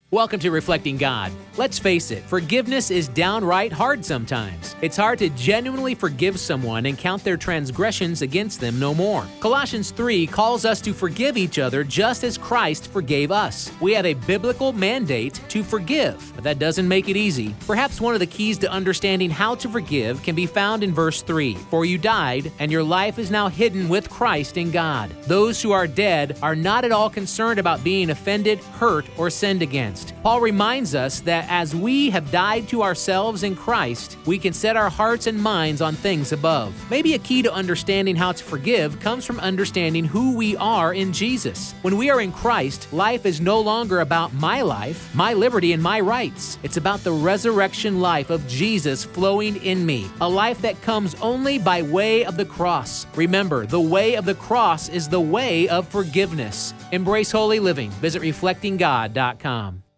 Welcome to Reflecting God. Let's face it, forgiveness is downright hard sometimes. It's hard to genuinely forgive someone and count their transgressions against them no more. Colossians 3 calls us to forgive each other just as Christ forgave us. We have a biblical mandate to forgive, but that doesn't make it easy. Perhaps one of the keys to understanding how to forgive can be found in verse 3. For you died, and your life is now hidden with Christ in God. Those who are dead are not at all concerned about being offended, hurt, or sinned against. Paul reminds us that as we have died to ourselves in Christ, we can set our hearts and minds on things above. Maybe a key to understanding how to forgive comes from understanding who we are in Jesus. When we are in Christ, life is no longer about my life, my liberty, and my rights. It's about the resurrection life of Jesus flowing in me, a life that comes only by way of the cross. Remember, the way of the cross is the way of forgiveness. Embrace holy living. Visit reflectinggod.com.